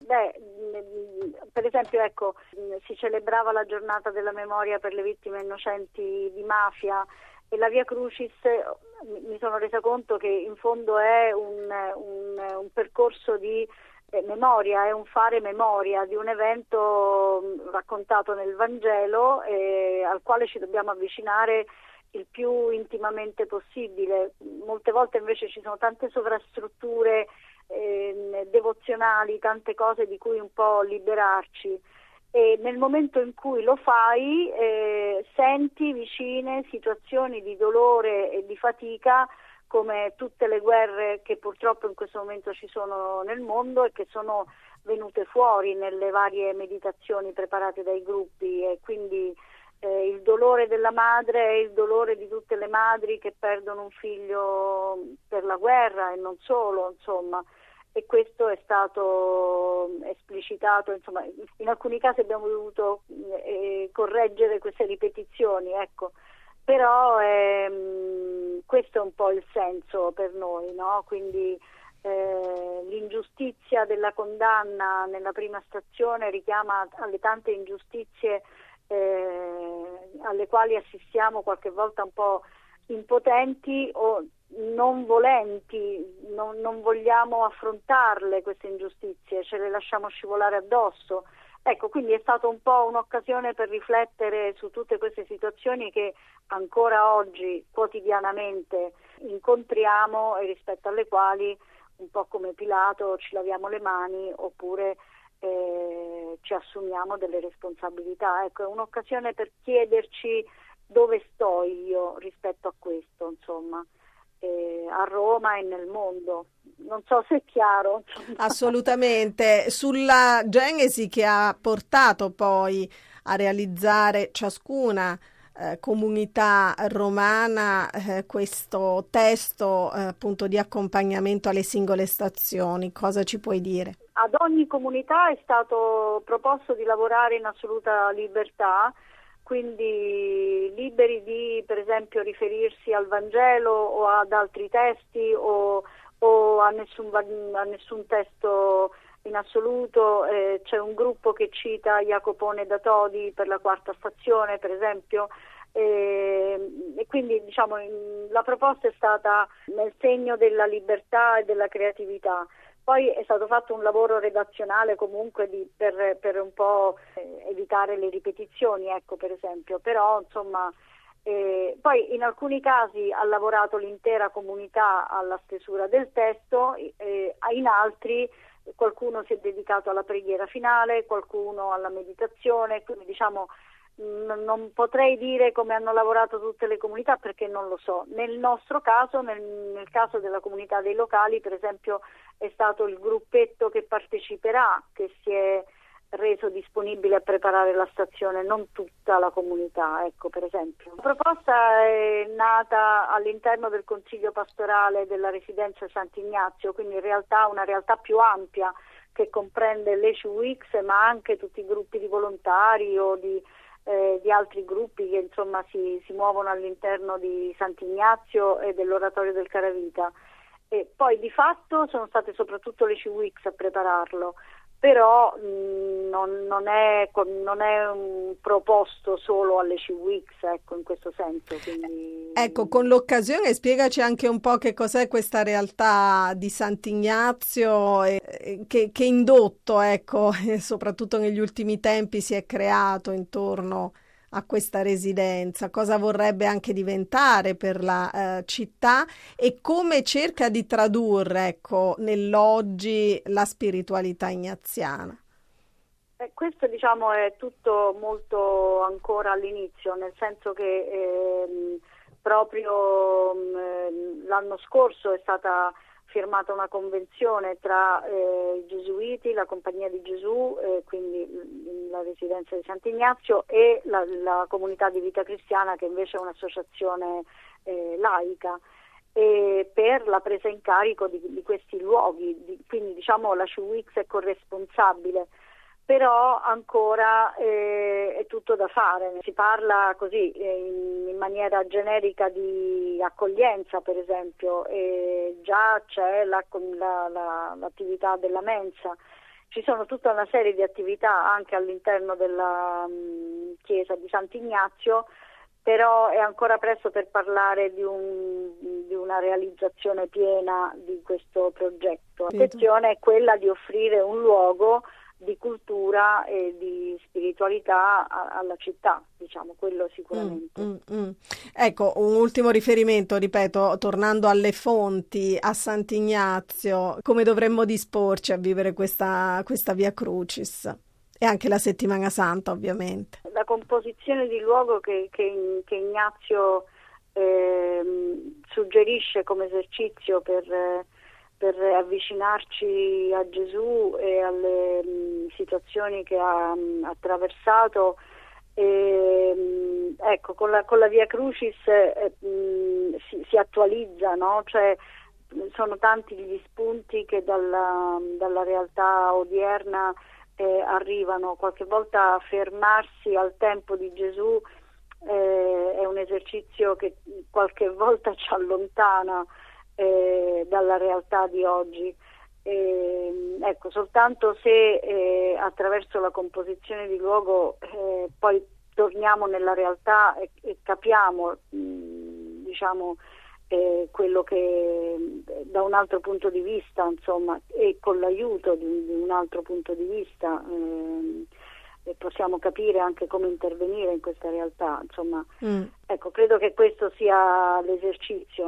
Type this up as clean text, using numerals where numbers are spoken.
Per esempio, ecco, si celebrava la giornata della memoria per le vittime innocenti di mafia e la Via Crucis, mi sono resa conto che in fondo è un percorso di memoria, è un fare memoria di un evento raccontato nel Vangelo al quale ci dobbiamo avvicinare il più intimamente possibile. Molte volte invece ci sono tante sovrastrutture devozionali, tante cose di cui un po' liberarci, e nel momento in cui lo fai senti vicine situazioni di dolore e di fatica, come tutte le guerre che purtroppo in questo momento ci sono nel mondo e che sono venute fuori nelle varie meditazioni preparate dai gruppi. E quindi il dolore della madre è il dolore di tutte le madri che perdono un figlio per la guerra, e non solo, insomma. E questo è stato esplicitato, insomma, in alcuni casi abbiamo dovuto correggere queste ripetizioni, ecco. Però questo è un po' il senso per noi, no? Quindi l'ingiustizia della condanna nella prima stazione richiama alle tante ingiustizie alle quali assistiamo qualche volta un po' impotenti o non volenti, non vogliamo affrontarle queste ingiustizie, ce le lasciamo scivolare addosso. Ecco, quindi è stata un po' un'occasione per riflettere su tutte queste situazioni che ancora oggi quotidianamente incontriamo e rispetto alle quali, un po' come Pilato, ci laviamo le mani oppure ci assumiamo delle responsabilità. Ecco, è un'occasione per chiederci dove sto io rispetto a questo, insomma, a Roma e nel mondo. Non so se è chiaro. Assolutamente. Sulla genesi che ha portato poi a realizzare ciascuna comunità romana questo testo appunto di accompagnamento alle singole stazioni, cosa ci puoi dire? Ad ogni comunità è stato proposto di lavorare in assoluta libertà, quindi liberi di, per esempio, riferirsi al Vangelo o ad altri testi o a nessun testo in assoluto. C'è un gruppo che cita Jacopone da Todi per la quarta stazione, per esempio, e quindi diciamo la proposta è stata nel segno della libertà e della creatività. Poi è stato fatto un lavoro redazionale comunque per un po' evitare le ripetizioni, ecco, per esempio, però insomma poi in alcuni casi ha lavorato l'intera comunità alla stesura del testo, in altri qualcuno si è dedicato alla preghiera finale, qualcuno alla meditazione, quindi diciamo non potrei dire come hanno lavorato tutte le comunità perché non lo so. Nel nostro caso, nel caso della comunità dei locali, per esempio, è stato il gruppetto che parteciperà che si è reso disponibile a preparare la stazione, non tutta la comunità, ecco, per esempio. La proposta è nata all'interno del Consiglio pastorale della residenza Sant'Ignazio, quindi in realtà una realtà più ampia che comprende l'ECUX ma anche tutti i gruppi di volontari o di altri gruppi che insomma si muovono all'interno di Sant'Ignazio e dell'Oratorio del Caravita. E poi di fatto sono state soprattutto le CWIX a prepararlo, però non è un proposto solo alle CWIX, ecco, in questo senso. Quindi... Ecco, con l'occasione spiegaci anche un po' che cos'è questa realtà di Sant'Ignazio e che indotto, ecco, soprattutto negli ultimi tempi si è creato intorno a questa residenza, cosa vorrebbe anche diventare per la città e come cerca di tradurre, ecco, nell'oggi la spiritualità ignaziana. Questo diciamo è tutto molto ancora all'inizio, nel senso che proprio l'anno scorso è stata firmata una convenzione tra i Gesuiti, la Compagnia di Gesù, quindi la residenza di Sant'Ignazio, e la comunità di vita cristiana, che invece è un'associazione laica, per la presa in carico di questi luoghi. Quindi diciamo la CWIX è corresponsabile, però ancora è tutto da fare. Si parla così in maniera generica di accoglienza, per esempio, e già c'è l'attività della mensa, Ci sono tutta una serie di attività anche all'interno della chiesa di Sant'Ignazio, però è ancora presto per parlare di una realizzazione piena di questo progetto. L'intenzione è quella di offrire un luogo di cultura e di spiritualità alla città, diciamo, quello sicuramente. Ecco, un ultimo riferimento, ripeto, tornando alle fonti, a Sant'Ignazio, come dovremmo disporci a vivere questa Via Crucis? E anche la Settimana Santa, ovviamente. La composizione di luogo che Ignazio suggerisce come esercizio per avvicinarci a Gesù e alle situazioni che ha attraversato, ecco, con la Via Crucis si attualizza, no? Cioè, sono tanti gli spunti che dalla realtà odierna arrivano. Qualche volta fermarsi al tempo di Gesù è un esercizio che qualche volta ci allontana dalla realtà di oggi. Ecco, soltanto se attraverso la composizione di luogo poi torniamo nella realtà e capiamo, diciamo, quello che da un altro punto di vista, insomma, e con l'aiuto di un altro punto di vista possiamo capire anche come intervenire in questa realtà, insomma. Ecco, credo che questo sia l'esercizio.